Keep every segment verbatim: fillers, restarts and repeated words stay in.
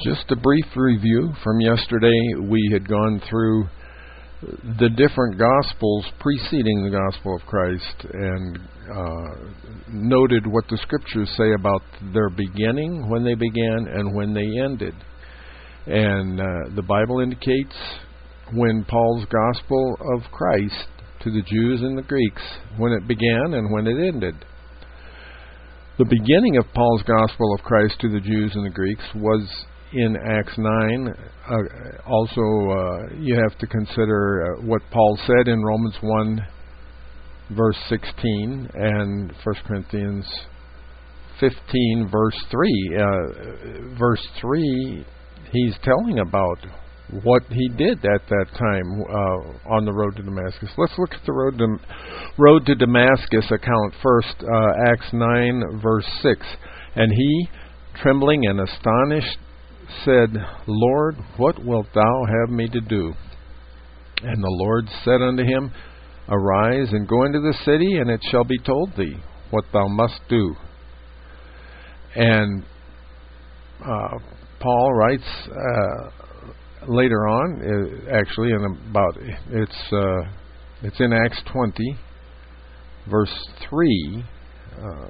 Just a brief review from yesterday. We had gone through the different Gospels preceding the Gospel of Christ and uh, noted what the Scriptures say about their beginning, when they began, and when they ended. And uh, the Bible indicates when Paul's Gospel of Christ to the Jews and the Greeks, when it began and when it ended. The beginning of Paul's Gospel of Christ to the Jews and the Greeks was in Acts nine. Uh, also, uh, you have to consider uh, what Paul said in Romans one, verse sixteen, and First Corinthians fifteen, verse three. Uh, verse three, he's telling about what he did at that time uh, on the road to Damascus. Let's look at the road to, road to Damascus account first. Uh, Acts nine, verse six. And he, trembling and astonished, said, Lord, what wilt thou have me to do? And the Lord said unto him, Arise and go into the city, and it shall be told thee what thou must do. And uh, Paul writes uh, later on, uh, actually, in about it's uh, it's in Acts twenty, verse three. Uh,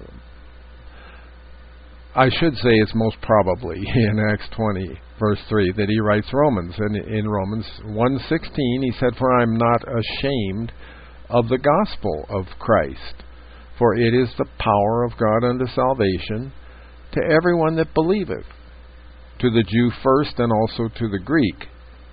I should say it's most probably in Acts twenty, verse three, that he writes Romans. And in Romans one sixteen, he said, For I am not ashamed of the gospel of Christ, for it is the power of God unto salvation to everyone that believeth, to the Jew first and also to the Greek.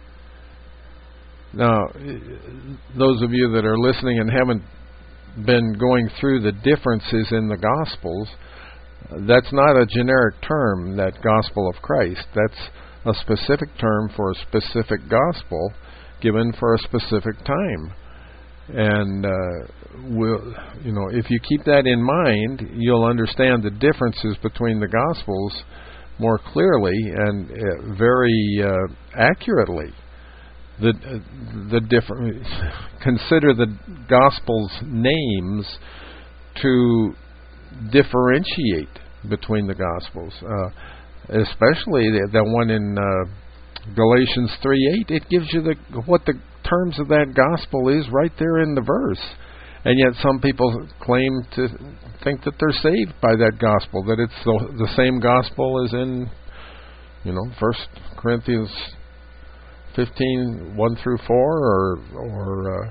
Now, those of you that are listening and haven't been going through the differences in the Gospels, that's not a generic term, that gospel of Christ. That's a specific term for a specific gospel given for a specific time. And uh, we'll, you know, if you keep that in mind, you'll understand the differences between the gospels more clearly and uh, very uh, accurately. The uh, the different consider the gospels' names to differentiate between the Gospels, uh, especially the, the one in uh, Galatians three eight. It gives you the what the terms of that gospel is right there in the verse, and yet some people claim to think that they're saved by that gospel, that it's the, the same gospel as in, you know, First Corinthians fifteen one through four, or or uh,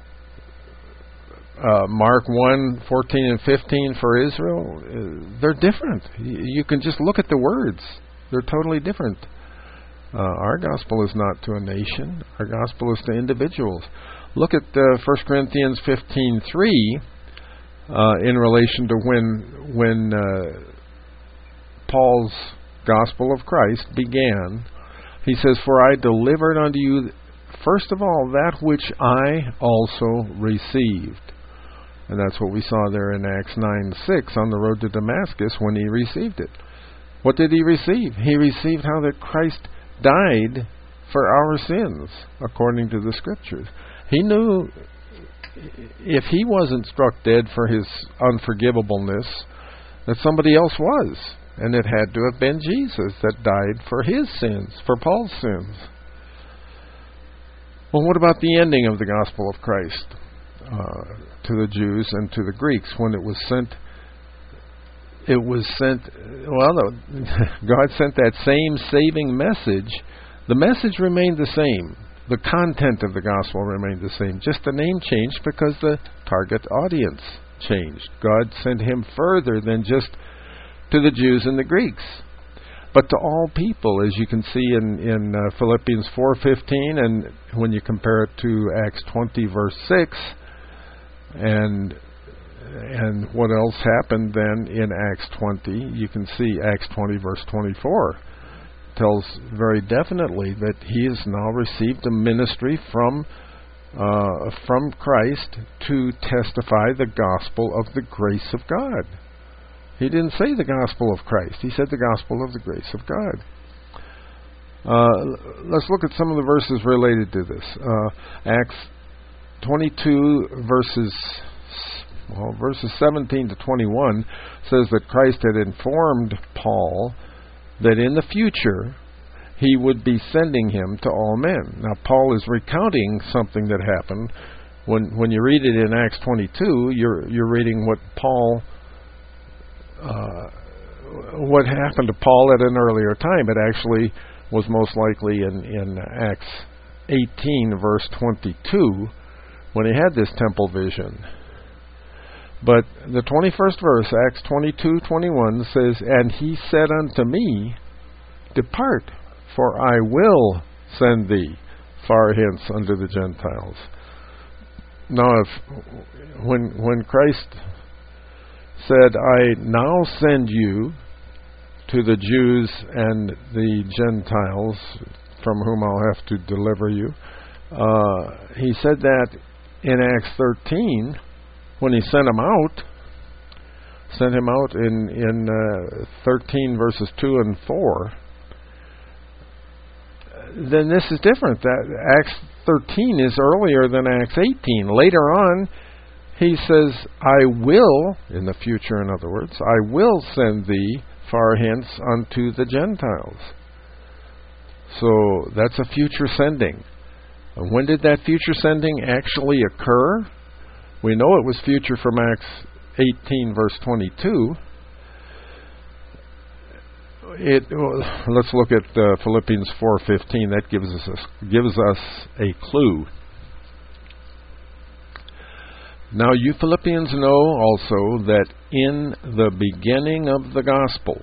Uh, Mark one, fourteen and fifteen for Israel. Uh, they're different. Y- you can just look at the words. They're totally different. Uh, our gospel is not to a nation. Our gospel is to individuals. Look at uh, First Corinthians fifteen three uh, in relation to when when uh, Paul's gospel of Christ began. He says, For I delivered unto you first of all that which I also received. And that's what we saw there in Acts nine six on the road to Damascus when he received it. What did he receive? He received how that Christ died for our sins, according to the Scriptures. He knew if he wasn't struck dead for his unforgivableness, that somebody else was. And it had to have been Jesus that died for his sins, for Paul's sins. Well, what about the ending of the gospel of Christ? Uh, to the Jews and to the Greeks, when it was sent, it was sent, well, God sent that same saving message. The message remained the same. The content of the gospel remained the same. Just the name changed because the target audience changed. God sent him further than just to the Jews and the Greeks, but to all people, as you can see in, in uh, Philippians four fifteen, and when you compare it to Acts twenty, verse six, And and what else happened then in Acts twenty? You can see Acts twenty, verse twenty-four, tells very definitely that he has now received a ministry from uh, from Christ to testify the gospel of the grace of God. He didn't say the gospel of Christ. He said the gospel of the grace of God. Uh, let's look at some of the verses related to this. Uh, Acts twenty-two verses well, verses seventeen to twenty-one says that Christ had informed Paul that in the future he would be sending him to all men. Now, Paul is recounting something that happened. When when you read it in Acts twenty-two, you're you're reading what Paul, uh, what happened to Paul at an earlier time. It actually was most likely in, in Acts eighteen, verse twenty-two, when he had this temple vision. But the twenty-first verse, Acts twenty-two twenty-one, says, "And he said unto me, Depart, for I will send thee far hence unto the Gentiles." Now, if when when Christ said, "I now send you to the Jews and the Gentiles, from whom I'll have to deliver you," uh, he said that in Acts thirteen, when he sent him out, sent him out in in uh, thirteen verses two and four. Then this is different. That Acts thirteen is earlier than Acts eighteen. Later on, he says, "I will," in the future, in other words, "I will send thee far hence unto the Gentiles." So that's a future sending. And when did that future sending actually occur? We know it was future from Acts eighteen, verse twenty-two. It, well, let's look at uh, Philippians four fifteen. That gives us a, gives us a clue. "Now you Philippians know also that in the beginning of the gospel,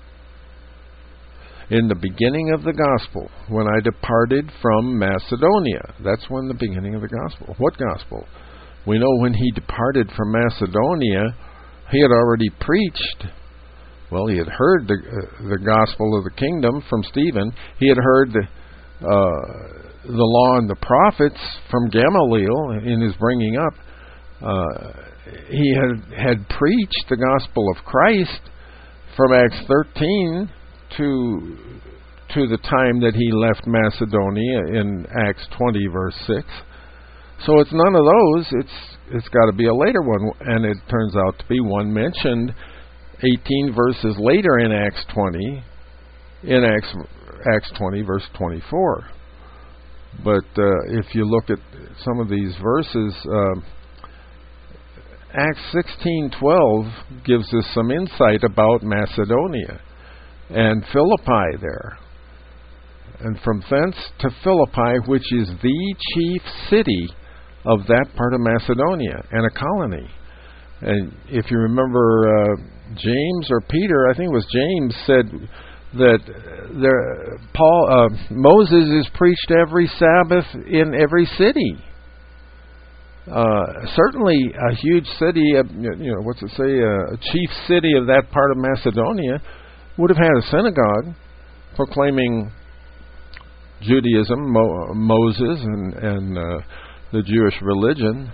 in the beginning of the gospel, when I departed from Macedonia," that's when the beginning of the gospel. What gospel? We know when he departed from Macedonia, he had already preached. Well, he had heard the uh, the gospel of the kingdom from Stephen. He had heard the uh, the law and the prophets from Gamaliel in his bringing up. Uh, he had had preached the gospel of Christ from Acts thirteen to to the time that he left Macedonia in Acts twenty, verse six. So it's none of those. It's it's got to be a later one, and it turns out to be one mentioned eighteen verses later in Acts twenty, in Acts Acts twenty, verse twenty-four. But uh, if you look at some of these verses, uh, Acts sixteen twelve gives us some insight about Macedonia and Philippi there. "And from thence to Philippi, which is the chief city of that part of Macedonia, and a colony." And if you remember, uh, James or Peter, I think it was James, said that there, Paul uh, Moses is preached every Sabbath in every city. Uh, certainly, a huge city, uh, you know, what's it say, uh, a chief city of that part of Macedonia would have had a synagogue proclaiming Judaism, Mo- Moses, and, and uh, the Jewish religion.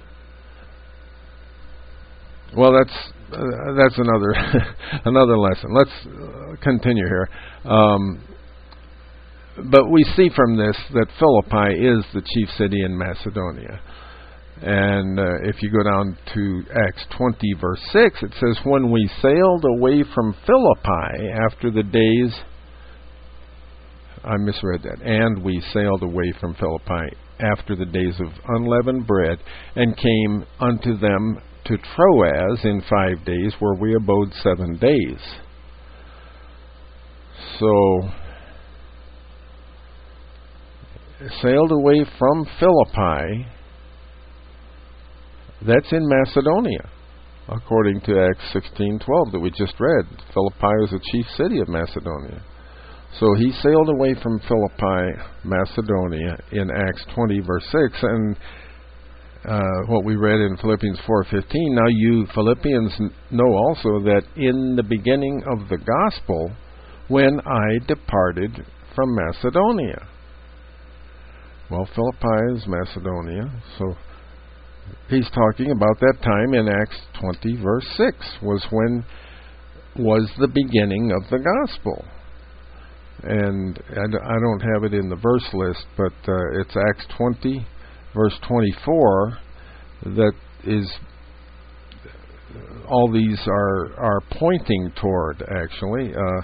Well, that's uh, that's another another lesson. Let's uh, continue here. Um, but we see from this that Philippi is the chief city in Macedonia. And uh, if you go down to Acts twenty, verse six, it says, "When we sailed away from Philippi after the days..." I misread that. "And we sailed away from Philippi after the days of unleavened bread, and came unto them to Troas in five days, where we abode seven days." So, sailed away from Philippi. That's in Macedonia, according to Acts sixteen twelve that we just read. Philippi was the chief city of Macedonia. So he sailed away from Philippi, Macedonia, in Acts twenty, verse six, and uh, what we read in Philippians four fifteen. "Now you Philippians know also that in the beginning of the gospel, when I departed from Macedonia." Well, Philippi is Macedonia, so he's talking about that time in Acts twenty, verse six, was when was the beginning of the gospel. And I don't have it in the verse list, but uh, it's Acts twenty, verse twenty-four, that is, all these are, are pointing toward, actually. Uh,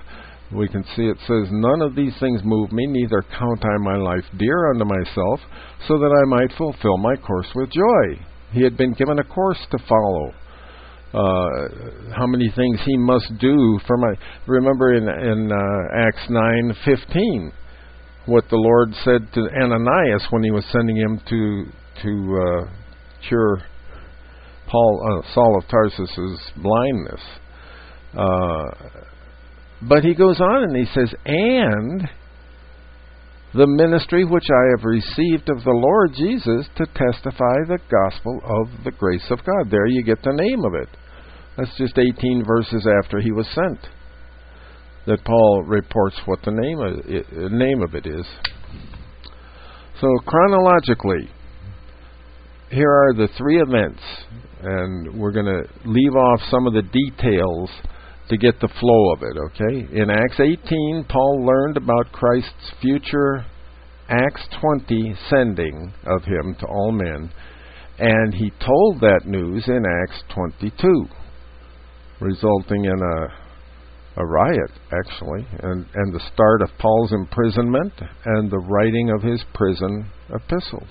we can see it says, "None of these things move me, neither count I my life dear unto myself, so that I might fulfill my course with joy." He had been given a course to follow. Uh, how many things he must do for my... Remember in, in uh, Acts nine fifteen, what the Lord said to Ananias when he was sending him to to uh, cure Paul, uh, Saul of Tarsus's blindness. Uh, but he goes on and he says, "And the ministry which I have received of the Lord Jesus to testify the gospel of the grace of God." There you get the name of it. That's just eighteen verses after he was sent that Paul reports what the name of it, name of it is. So chronologically, here are the three events, and we're going to leave off some of the details to get the flow of it, okay? In Acts eighteen, Paul learned about Christ's future Acts twenty sending of him to all men, and he told that news in Acts twenty-two, resulting in a, a riot, actually, and, and the start of Paul's imprisonment and the writing of his prison epistles.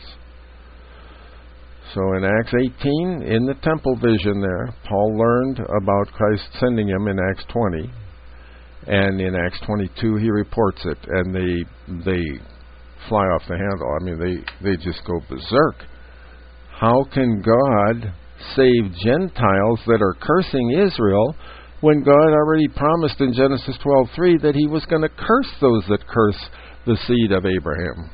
So in Acts eighteen, in the temple vision there, Paul learned about Christ sending him in Acts twenty. And in Acts twenty-two, he reports it. And they they fly off the handle. I mean, they, they just go berserk. How can God save Gentiles that are cursing Israel when God already promised in Genesis twelve three that he was going to curse those that curse the seed of Abraham?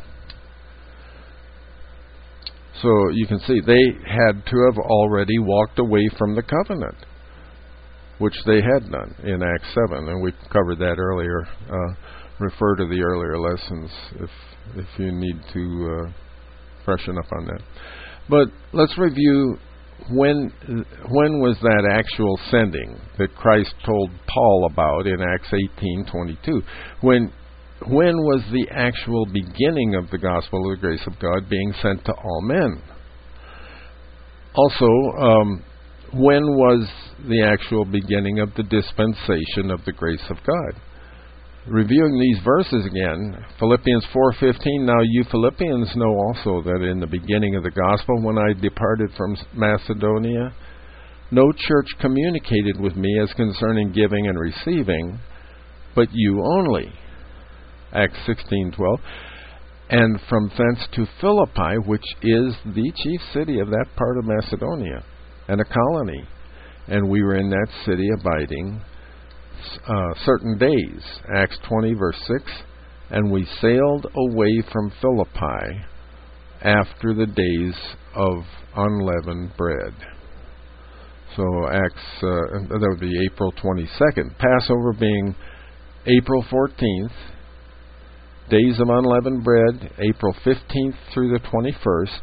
So you can see they had to have already walked away from the covenant, which they had done in Acts seven, and we covered that earlier. Uh, refer to the earlier lessons if if you need to uh, freshen up on that. But let's review when when was that actual sending that Christ told Paul about in Acts eighteen twenty-two? When When was the actual beginning of the gospel of the grace of God being sent to all men? Also, um, when was the actual beginning of the dispensation of the grace of God? Reviewing these verses again, Philippians four fifteen, "Now you Philippians know also that in the beginning of the gospel, when I departed from Macedonia, no church communicated with me as concerning giving and receiving, but you only." Acts sixteen twelve, "And from thence to Philippi, which is the chief city of that part of Macedonia, and a colony. And we were in that city abiding uh, certain days." Acts twenty verse six, "And we sailed away from Philippi after the days of unleavened bread." So Acts, uh, that would be April twenty-second. Passover being April fourteenth. Days of unleavened bread, April fifteenth through the twenty-first.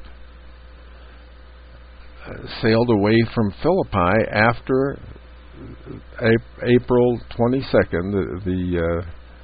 Uh, sailed away from Philippi after a- April twenty-second, the, the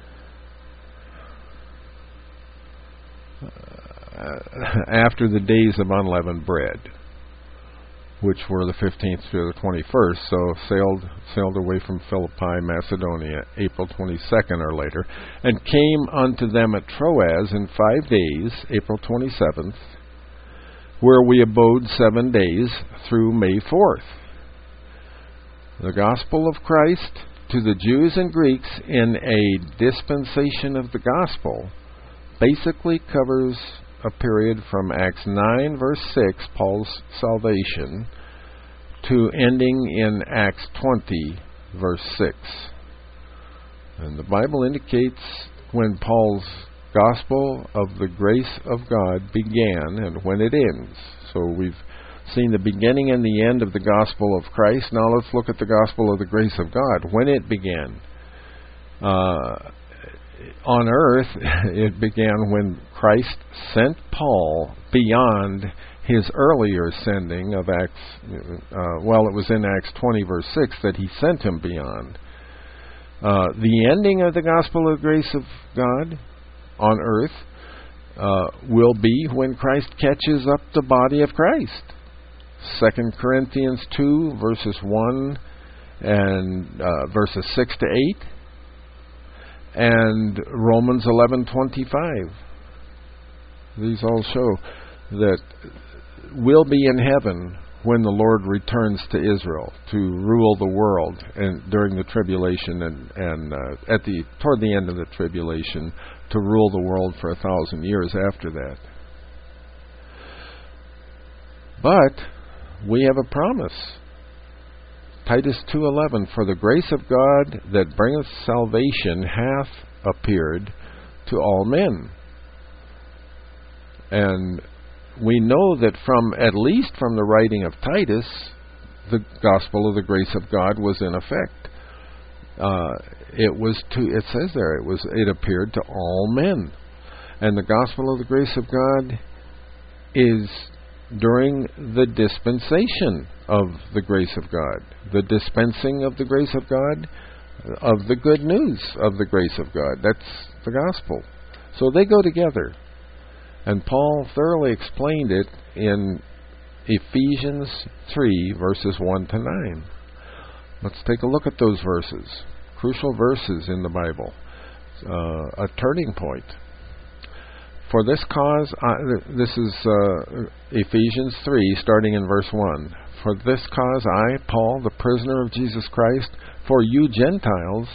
uh, uh, after the days of unleavened bread, which were the fifteenth through the twenty-first. So sailed sailed away from Philippi, Macedonia, April twenty-second or later, and came unto them at Troas in five days, April twenty-seventh, where we abode seven days through May fourth. The gospel of Christ to the Jews and Greeks in a dispensation of the gospel basically covers a period from Acts nine verse six, Paul's salvation, to ending in Acts twenty verse six. And the Bible indicates when Paul's gospel of the grace of God began and when it ends. So we've seen the beginning and the end of the gospel of Christ. Now let's look at the gospel of the grace of God. When it began. Uh, on earth, it began when Christ sent Paul beyond his earlier sending of Acts, uh, well, it was in Acts twenty verse six that he sent him beyond. Uh, the ending of the gospel of the grace of God on earth uh, will be when Christ catches up the body of Christ. Second Corinthians two verses one and uh, verses six to eight. and Romans eleven twenty-five. These all show that we'll be in heaven when the Lord returns to Israel to rule the world, and during the tribulation, and, and uh, at the toward the end of the tribulation, to rule the world for a thousand years after that. But we have a promise. Titus two eleven, for the grace of God that bringeth salvation hath appeared to all men. And we know that from, at least from the writing of Titus, the gospel of the grace of God was in effect. Uh, it was to, it says there, it was, it appeared to all men. And the gospel of the grace of God is during the dispensation of the grace of God, the dispensing of the grace of God, of the good news of the grace of God. That's the gospel. So they go together. And Paul thoroughly explained it in Ephesians three, verses one to nine. Let's take a look at those verses. Crucial verses in the Bible. Uh, a turning point. For this cause, I, this is uh, Ephesians three, starting in verse one. For this cause I, Paul, the prisoner of Jesus Christ, for you Gentiles,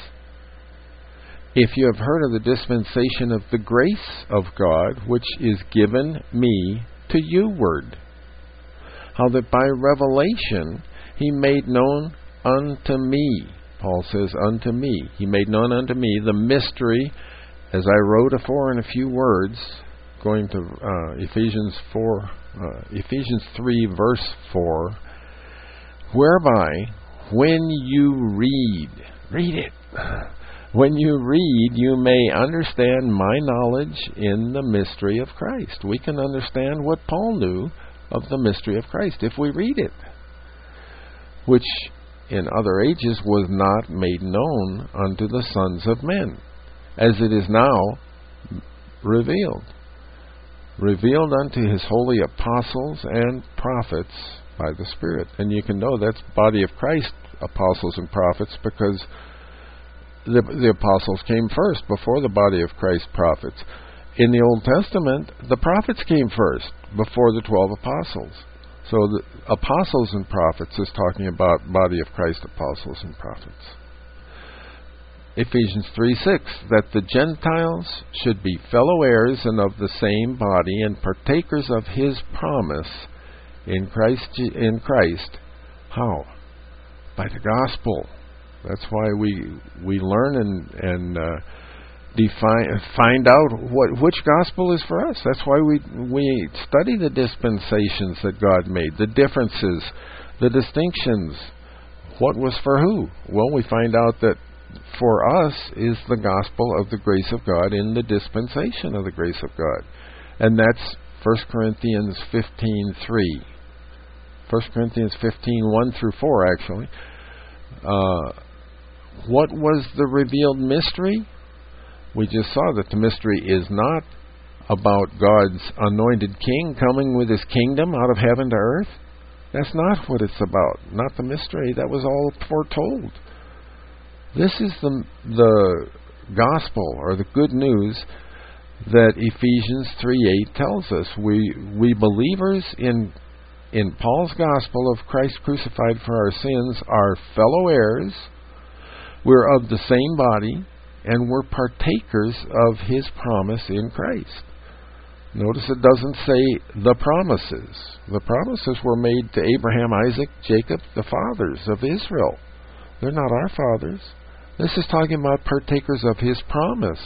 if you have heard of the dispensation of the grace of God, which is given me to you ward, how that by revelation he made known unto me, Paul says, unto me, he made known unto me the mystery, as I wrote afore in a few words, going to uh, Ephesians four, uh, Ephesians three, verse four, whereby when you read, read it, when you read, you may understand my knowledge in the mystery of Christ. We can understand what Paul knew of the mystery of Christ if we read it, which in other ages was not made known unto the sons of men, as it is now revealed. Revealed unto his holy apostles and prophets by the Spirit. And you can know that's body of Christ, apostles and prophets, because the, the apostles came first before the body of Christ prophets. In the Old Testament, the prophets came first before the twelve apostles. So the apostles and prophets is talking about body of Christ, apostles and prophets. Ephesians three six, that the Gentiles should be fellow heirs and of the same body and partakers of his promise in Christ. In Christ, how? By the gospel. That's why we we learn and and uh, define find out what which gospel is for us. That's why we we study the dispensations that God made, the differences, the distinctions. What was for who? Well, we find out that for us is the gospel of the grace of God in the dispensation of the grace of God. And that's First Corinthians fifteen three. First Corinthians fifteen one through four, actually. Uh, what was the revealed mystery? We just saw that the mystery is not about God's anointed king coming with his kingdom out of heaven to earth. That's not what it's about. Not the mystery. That was all foretold. This is the the gospel, or the good news, that Ephesians three eight tells us. We we believers in in Paul's gospel of Christ crucified for our sins are fellow heirs. We're of the same body, and we're partakers of his promise in Christ. Notice it doesn't say the promises. The promises were made to Abraham, Isaac, Jacob, the fathers of Israel. They're not our fathers. This is talking about partakers of his promise.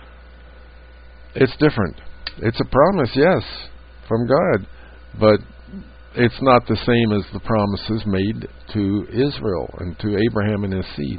It's different. It's a promise, yes, from God, but it's not the same as the promises made to Israel and to Abraham and his seed.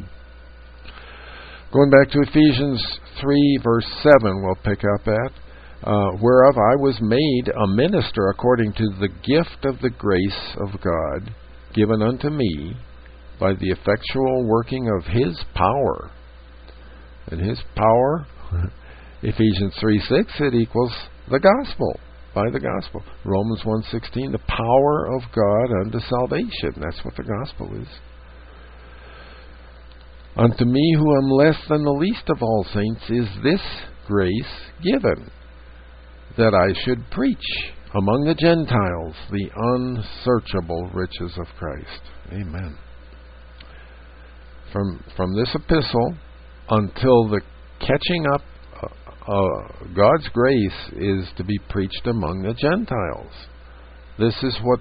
Going back to Ephesians three, verse seven, we'll pick up at, uh, whereof I was made a minister according to the gift of the grace of God given unto me by the effectual working of his power. And his power, Ephesians three six, it equals the gospel, by the gospel. Romans one sixteen, the power of God unto salvation. That's what the gospel is. Unto me, who am less than the least of all saints, is this grace given, that I should preach among the Gentiles the unsearchable riches of Christ. Amen. From from this epistle until the catching up, uh, uh, God's grace is to be preached among the Gentiles. This is what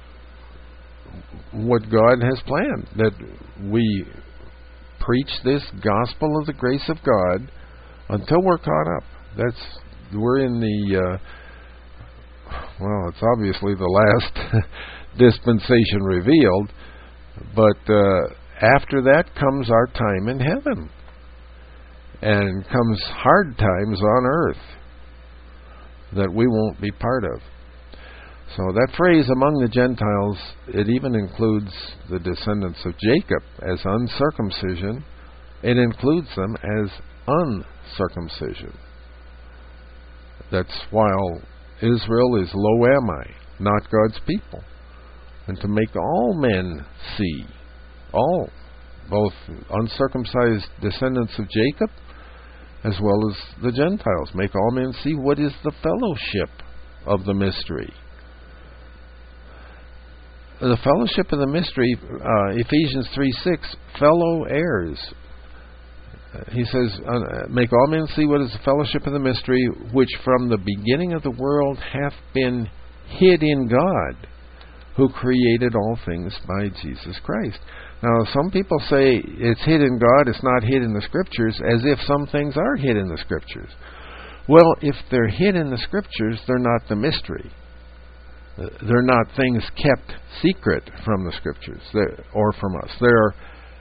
what God has planned, that we preach this gospel of the grace of God until we're caught up. That's we're in the uh, well, it's obviously the last dispensation revealed, but uh, after that comes our time in heaven, and comes hard times on earth that we won't be part of. So that phrase, among the Gentiles, it even includes the descendants of Jacob as uncircumcision. It includes them as uncircumcision. That's while Israel is lo ami, not God's people. And to make all men see, all, both uncircumcised descendants of Jacob as well as the Gentiles, make all men see what is the fellowship of the mystery. The fellowship of the mystery, uh, Ephesians three six, fellow heirs. Uh, he says, uh, make all men see what is the fellowship of the mystery, which from the beginning of the world hath been hid in God, who created all things by Jesus Christ. Now, some people say it's hid in God, it's not hid in the Scriptures, as if some things are hid in the Scriptures. Well, if they're hid in the Scriptures, they're not the mystery. They're not things kept secret from the Scriptures or from us. They're,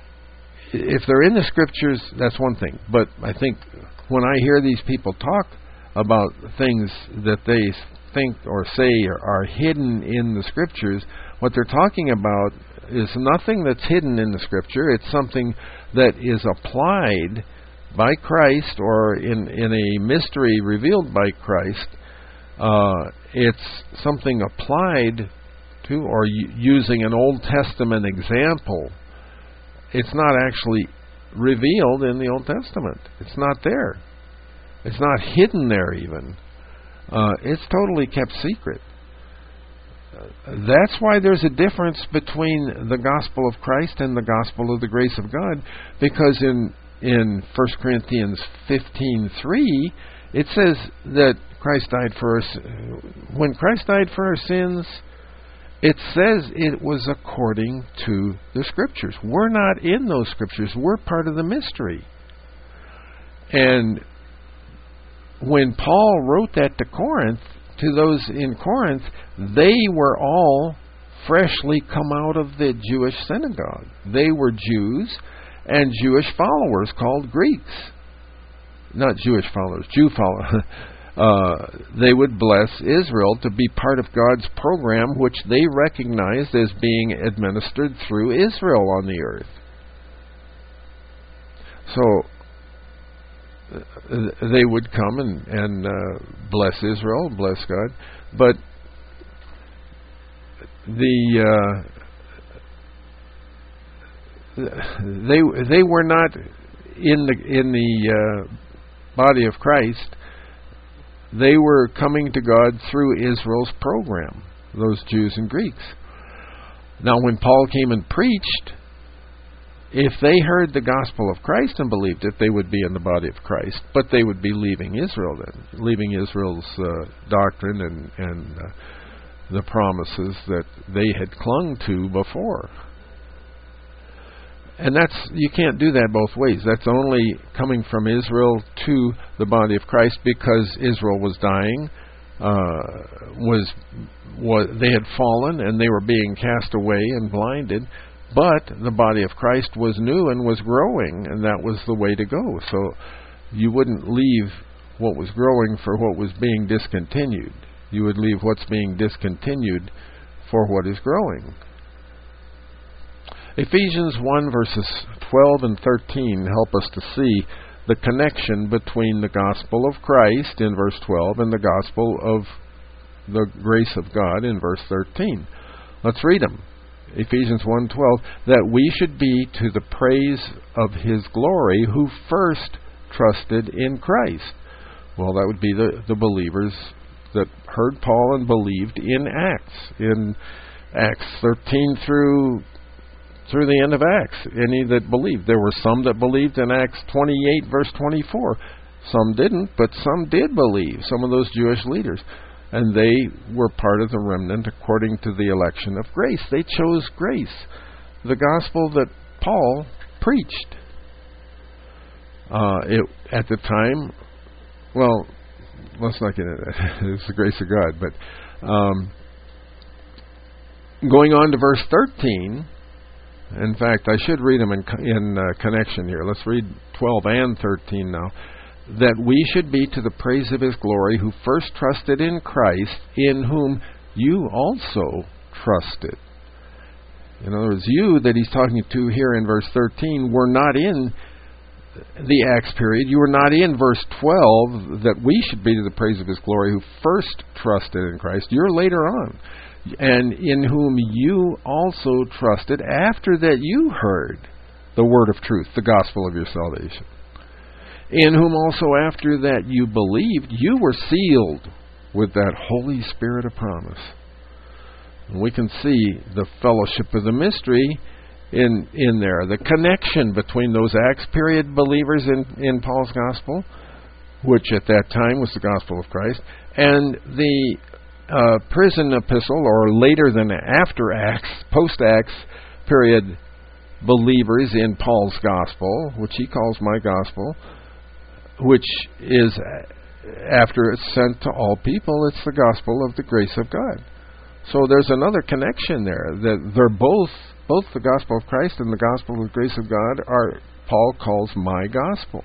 if they're in the Scriptures, that's one thing. But I think when I hear these people talk about things that they think or say are, are hidden in the Scriptures, what they're talking about is nothing that's hidden in the Scripture. It's something that is applied by Christ, or in, in a mystery revealed by Christ. Uh, it's something applied to, or y- using an Old Testament example. It's not actually revealed in the Old Testament. It's not there. It's not hidden there even. Uh, it's totally kept secret. Uh, that's why there's a difference between the gospel of Christ and the gospel of the grace of God, because in in First Corinthians fifteen three, it says that Christ died for us. When Christ died for our sins, it says it was according to the Scriptures. We're not in those Scriptures. We're part of the mystery. And when Paul wrote that to Corinth, to those in Corinth, they were all freshly come out of the Jewish synagogue. They were Jews and Jewish followers called Greeks. Not Jewish followers, Jew followers. Uh, they would bless Israel to be part of God's program, which they recognized as being administered through Israel on the earth. So uh, they would come and, and uh, bless Israel, bless God, but the uh, they they were not in the in the uh, body of Christ. They were coming to God through Israel's program, those Jews and Greeks. Now, when Paul came and preached, if they heard the gospel of Christ and believed it, they would be in the body of Christ, but they would be leaving Israel then, leaving Israel's uh, doctrine and, and uh, the promises that they had clung to before. And that's, you can't do that both ways. That's only coming from Israel to the body of Christ, because Israel was dying, uh, was, was they had fallen and they were being cast away and blinded. But the body of Christ was new and was growing, and that was the way to go. So you wouldn't leave what was growing for what was being discontinued. You would leave what's being discontinued for what is growing. Ephesians one verses twelve and thirteen help us to see the connection between the gospel of Christ in verse twelve and the gospel of the grace of God in verse thirteen. Let's read them. Ephesians one twelve, that we should be to the praise of His glory who first trusted in Christ. Well, that would be the, the believers that heard Paul and believed in Acts, in Acts thirteen through through the end of Acts. Any that believed. There were some that believed in Acts twenty-eight, verse twenty-four. Some didn't, but some did believe, some of those Jewish leaders. And they were part of the remnant according to the election of grace. They chose grace, the gospel that Paul preached. Uh, it, at the time, well, let's not get into that. It's the grace of God. But um, going on to verse thirteen, in fact, I should read them in, in uh, connection here. Let's read twelve and thirteen now. That we should be to the praise of His glory who first trusted in Christ, in whom you also trusted. In other words, you that he's talking to here in verse thirteen were not in the Acts period. You were not in verse twelve, that we should be to the praise of His glory who first trusted in Christ. You're later on. And in whom you also trusted after that you heard the word of truth, the gospel of your salvation. In whom also after that you believed, you were sealed with that Holy Spirit of promise. And we can see the fellowship of the mystery in in there, the connection between those Acts period believers in, in Paul's gospel, which at that time was the gospel of Christ, and the uh, prison epistle, or later than after Acts, post-Acts period believers in Paul's gospel, which he calls my gospel, which is, after it's sent to all people, it's the gospel of the grace of God. So there's another connection there, that they're both, both the gospel of Christ and the gospel of the grace of God are, Paul calls my gospel.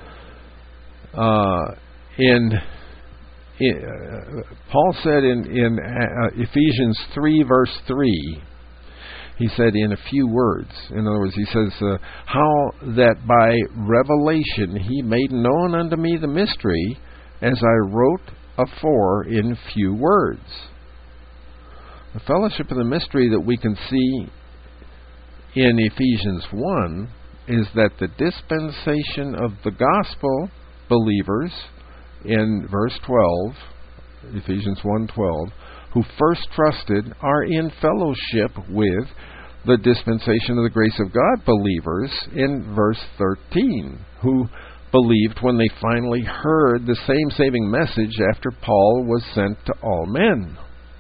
Uh, in, in uh, Paul said in, in uh, Ephesians three, verse three, he said in a few words, in other words, he says, uh, how that by revelation he made known unto me the mystery, as I wrote afore in few words. The fellowship of the mystery that we can see in Ephesians one is that the dispensation of the gospel believers in verse twelve, Ephesians one twelve, who first trusted, are in fellowship with the dispensation of the grace of God believers in verse thirteen, who believed when they finally heard the same saving message after Paul was sent to all men.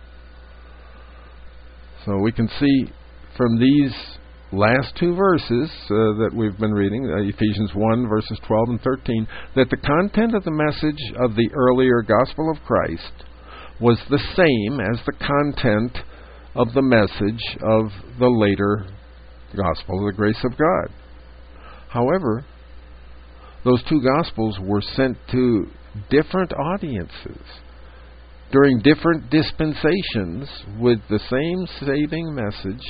So we can see from these last two verses uh, that we've been reading, uh, Ephesians one, verses twelve and thirteen, that the content of the message of the earlier gospel of Christ was the same as the content of the message of the later gospel of the grace of God. However, those two gospels were sent to different audiences during different dispensations with the same saving message.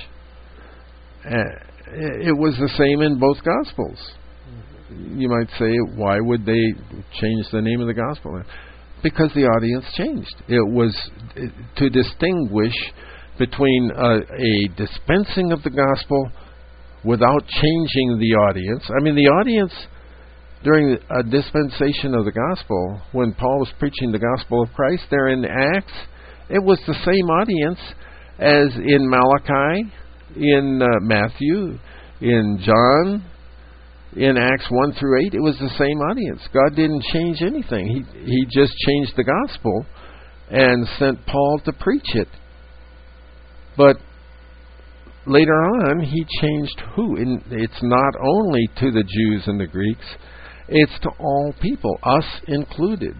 It was the same in both gospels. You might say, why would they change the name of the gospel? Because the audience changed. It was to distinguish between a, a dispensing of the gospel without changing the audience. I mean, the audience during a dispensation of the gospel, when Paul was preaching the gospel of Christ there in Acts, it was the same audience as in Malachi, in uh, Matthew, in John, in Acts one through eight. It was the same audience. God didn't change anything. He he just changed the gospel and sent Paul to preach it. But later on, he changed who? And it's not only to the Jews and the Greeks, it's to all people, us included.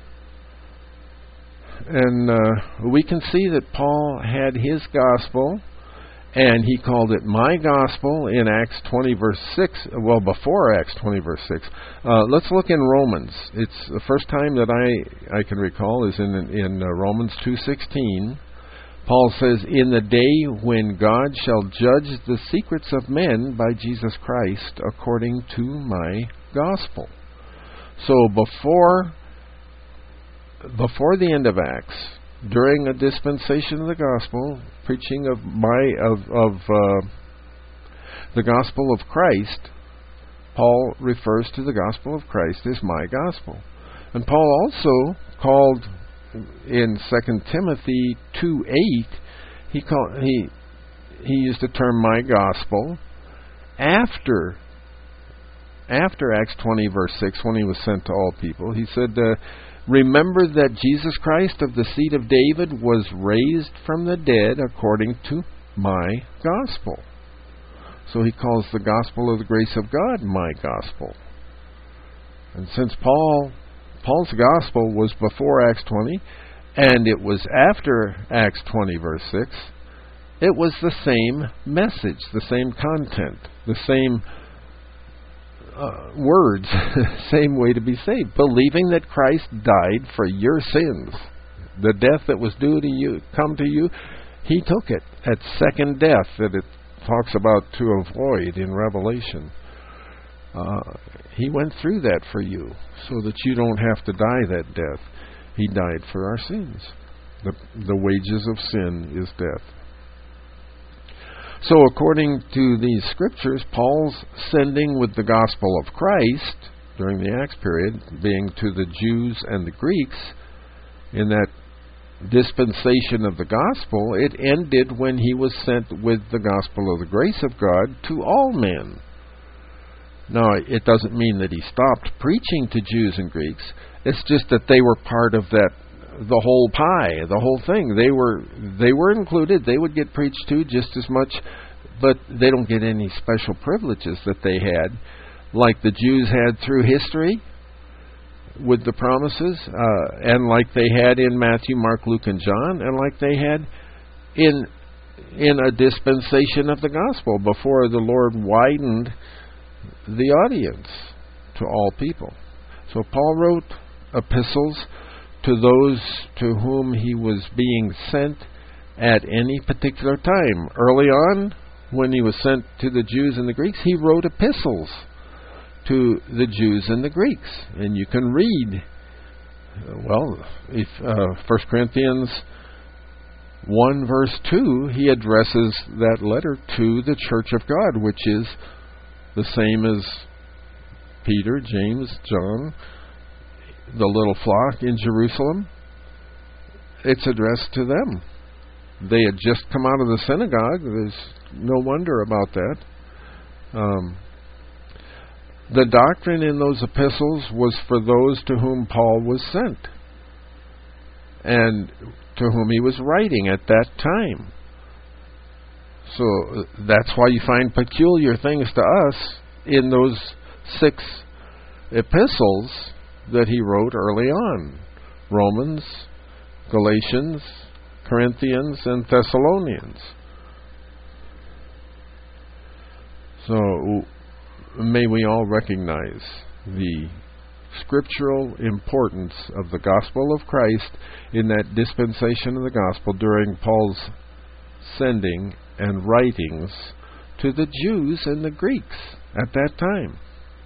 And uh, we can see that Paul had his gospel, and he called it my gospel in Acts twenty, verse six. Well, before Acts twenty, verse six. Uh, let's look in Romans. It's the first time that I, I can recall is in, in uh, Romans two sixteen. Paul says, in the day when God shall judge the secrets of men by Jesus Christ according to my gospel. So before, before the end of Acts, during a dispensation of the gospel, preaching of my of of uh, the gospel of Christ, Paul refers to the gospel of Christ as my gospel. And Paul also called in Second Timothy two eight, he called he he used the term my gospel after after Acts twenty verse six, when he was sent to all people. He said, uh, remember that Jesus Christ of the seed of David was raised from the dead according to my gospel. So he calls the gospel of the grace of God my gospel. And since Paul Paul's gospel was before Acts twenty, and it was after Acts twenty verse six, it was the same message, the same content, the same uh, words, same way to be saved. Believing that Christ died for your sins. The death that was due to you, come to you, he took it. At second death that it talks about to avoid in Revelation. Uh, he went through that for you so that you don't have to die that death. He died for our sins. The, the wages of sin is death. So according to these scriptures, Paul's sending with the gospel of Christ during the Acts period, being to the Jews and the Greeks, in that dispensation of the gospel, it ended when he was sent with the gospel of the grace of God to all men. Now, it doesn't mean that he stopped preaching to Jews and Greeks. It's just that they were part of that, the whole pie, the whole thing. They were they were included. They would get preached to just as much, but they don't get any special privileges that they had, like the Jews had through history with the promises, uh, and like they had in Matthew, Mark, Luke, and John, and like they had in in a dispensation of the gospel before the Lord widened the audience to all people. So Paul wrote epistles to those to whom he was being sent at any particular time. Early on, when he was sent to the Jews and the Greeks, he wrote epistles to the Jews and the Greeks. And you can read, well, if uh, First Corinthians one verse two, he addresses that letter to the church of God, which is the same as Peter, James, John, the little flock in Jerusalem. It's addressed to them. They had just come out of the synagogue. There's no wonder about that. Um, the doctrine in those epistles was for those to whom Paul was sent and to whom he was writing at that time. So that's why you find peculiar things to us in those six epistles that he wrote early on. Romans, Galatians, Corinthians, and Thessalonians. So may we all recognize the scriptural importance of the gospel of Christ in that dispensation of the gospel during Paul's sending and writings to the Jews and the Greeks at that time.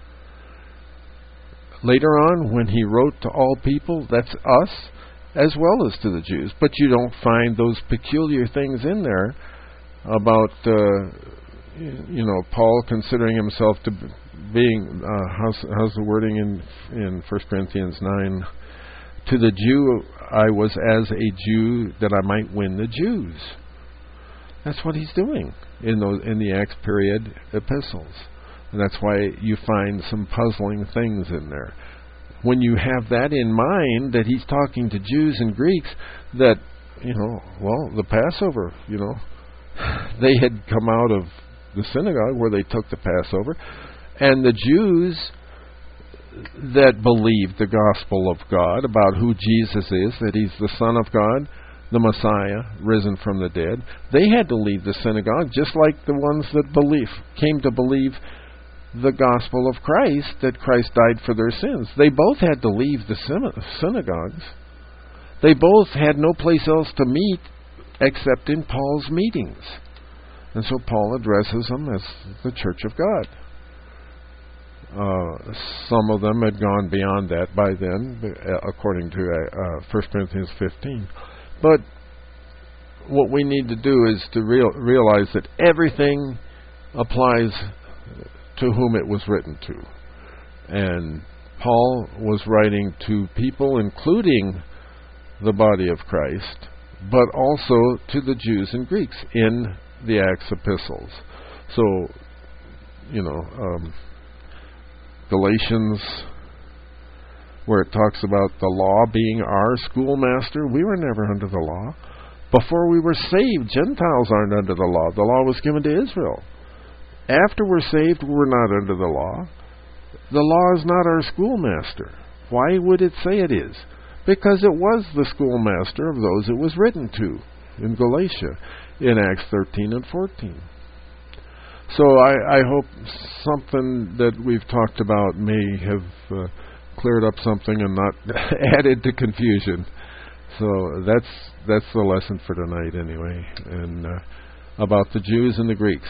Later on, when he wrote to all people, that's us as well as to the Jews. But you don't find those peculiar things in there about, uh, you know, Paul considering himself to being, uh, how's, how's the wording in, in First Corinthians nine? To the Jew, I was as a Jew that I might win the Jews. That's what he's doing in those in the Acts period epistles. And that's why you find some puzzling things in there. When you have that in mind, that he's talking to Jews and Greeks, that, you know, well, the Passover, you know, they had come out of the synagogue where they took the Passover, and the Jews that believed the gospel of God about who Jesus is, that he's the Son of God, the Messiah, risen from the dead, they had to leave the synagogue, just like the ones that believe, came to believe the gospel of Christ, that Christ died for their sins. They both had to leave the synagogues. They both had no place else to meet except in Paul's meetings. And so Paul addresses them as the Church of God. Uh, some of them had gone beyond that by then, according to uh, First Corinthians fifteen. But what we need to do is to real, realize that everything applies to whom it was written to. And Paul was writing to people, including the body of Christ, but also to the Jews and Greeks in the Acts epistles. So, you know, um, Galatians, where it talks about the law being our schoolmaster, we were never under the law. Before we were saved, Gentiles aren't under the law. The law was given to Israel. After we're saved, we're not under the law. The law is not our schoolmaster. Why would it say it is? Because it was the schoolmaster of those it was written to in Galatia in Acts thirteen and fourteen. So I, I hope something that we've talked about may have uh, cleared up something and not added to confusion. So that's that's the lesson for tonight anyway, and uh, about the Jews and the Greeks.